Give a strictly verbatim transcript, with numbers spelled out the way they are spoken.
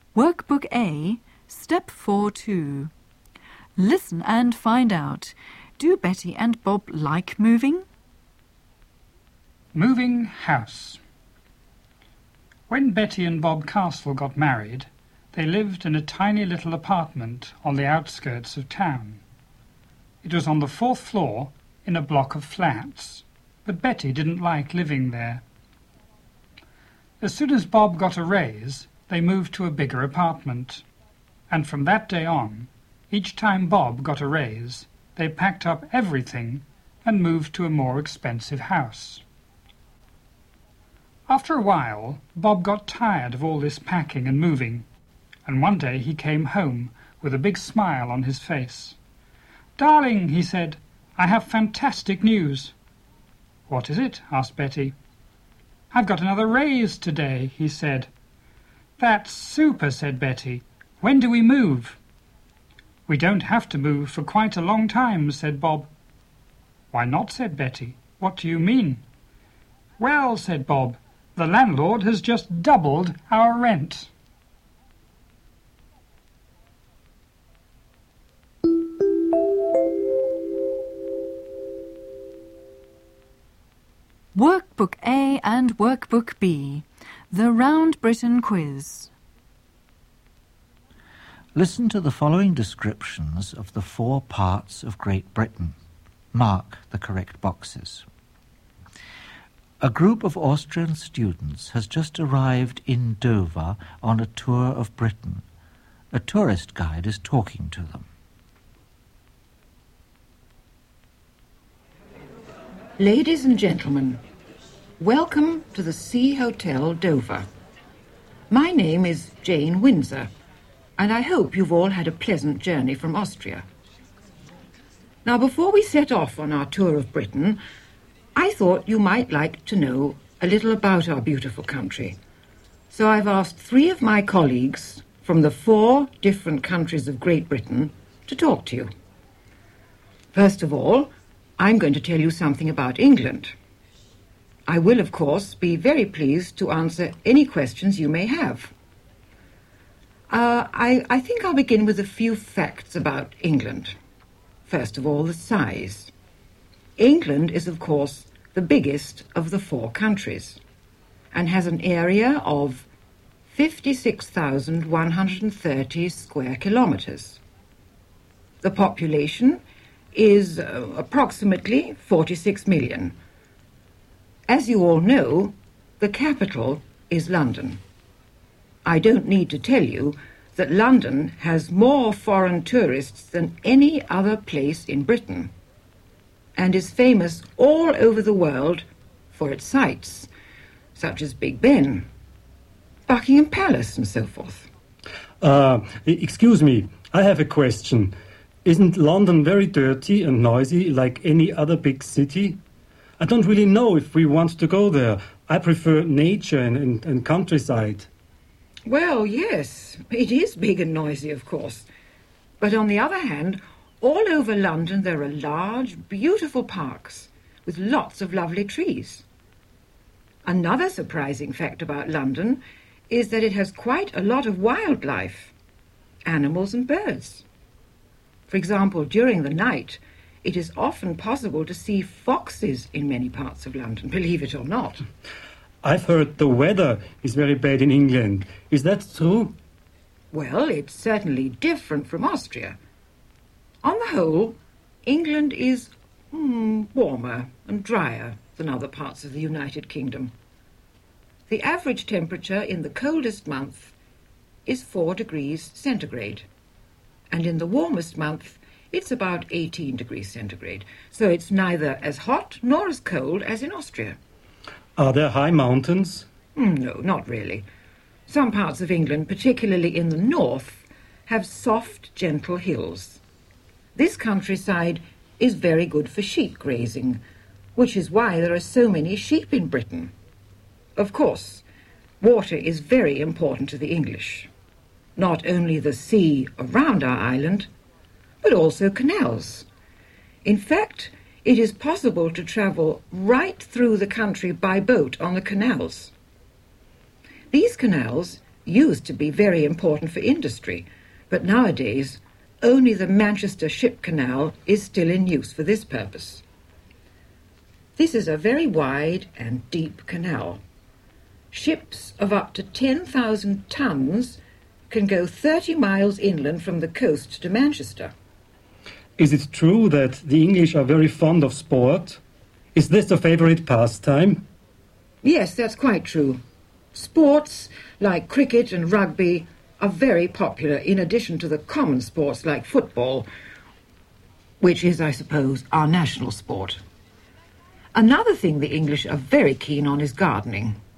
Workbook A, Step four two. Listen and find out. Do Betty and Bob like moving? Moving house. When Betty and Bob Castle got married, they lived in a tiny little apartment on the outskirts of town. It was on the fourth floor in a block of flats, but Betty didn't like living there. As soon as Bob got a raise, they moved to a bigger apartment, and from that day on, each time Bob got a raise, they packed up everything and moved to a more expensive house. After a while, Bob got tired of all this packing and moving, and one day he came home with a big smile on his face. "Darling," he said, "I have fantastic news." "What is it?" asked Betty. "I've got another raise today," he said. "That's super," said Betty. "When do we move?" "We don't have to move for quite a long time," said Bob. "Why not?" said Betty. "What do you mean?" "Well," said Bob, "the landlord has just doubled our rent." Workbook A and Workbook B, The Round Britain Quiz. Listen to the following descriptions of the four parts of Great Britain. Mark the correct boxes. A group of Austrian students has just arrived in Dover on a tour of Britain. A tourist guide is talking to them. Ladies and gentlemen, welcome to the Sea Hotel Dover. My name is Jane Windsor, and I hope you've all had a pleasant journey from Austria. Now, before we set off on our tour of Britain, I thought you might like to know a little about our beautiful country. So I've asked three of my colleagues from the four different countries of Great Britain to talk to you. First of all, I'm going to tell you something about England. I will, of course, be very pleased to answer any questions you may have. Uh, I, I think I'll begin with a few facts about England. First of all, the size. England is, of course, the biggest of the four countries and has an area of fifty-six thousand one hundred thirty square kilometres. The population is uh, approximately forty-six million. As you all know, the capital is London. I don't need to tell you that London has more foreign tourists than any other place in Britain and is famous all over the world for its sights, such as Big Ben, Buckingham Palace and so forth. Uh, excuse me, I have a question. Isn't London very dirty and noisy like any other big city? I don't really know if we want to go there. I prefer nature and, and, and countryside. Well, yes, it is big and noisy, of course. But on the other hand, all over London there are large, beautiful parks with lots of lovely trees. Another surprising fact about London is that it has quite a lot of wildlife, animals and birds. For example, during the night, it is often possible to see foxes in many parts of London, believe it or not. I've heard the weather is very bad in England. Is that true? Well, it's certainly different from Austria. On the whole, England is mm, warmer and drier than other parts of the United Kingdom. The average temperature in the coldest month is four degrees centigrade, and in the warmest month it's about eighteen degrees centigrade, so it's neither as hot nor as cold as in Austria. Are there high mountains? Mm, no, not really. Some parts of England, particularly in the north, have soft, gentle hills. This countryside is very good for sheep grazing, which is why there are so many sheep in Britain. Of course, water is very important to the English. Not only the sea around our island, but also canals. In fact, it is possible to travel right through the country by boat on the canals. These canals used to be very important for industry, but nowadays only the Manchester Ship Canal is still in use for this purpose. This is a very wide and deep canal. Ships of up to ten thousand tons can go thirty miles inland from the coast to Manchester. Is it true that the English are very fond of sport? Is this a favourite pastime? Yes, that's quite true. Sports like cricket and rugby are very popular in addition to the common sports like football, which is, I suppose, our national sport. Another thing the English are very keen on is gardening.